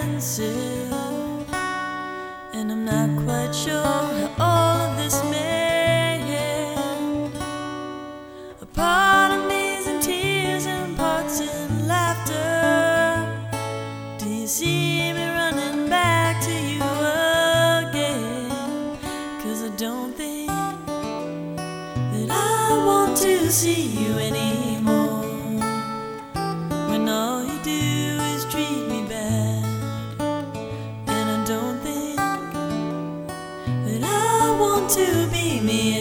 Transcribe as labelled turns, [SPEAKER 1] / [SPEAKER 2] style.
[SPEAKER 1] answer, and I'm not quite sure how all of this may end. A part of me's in tears and parts in laughter. Do you see me running back to you again? 'Cause I don't think that I want to see you anymore, when all you do is treat me bad. And I don't think that I want to be me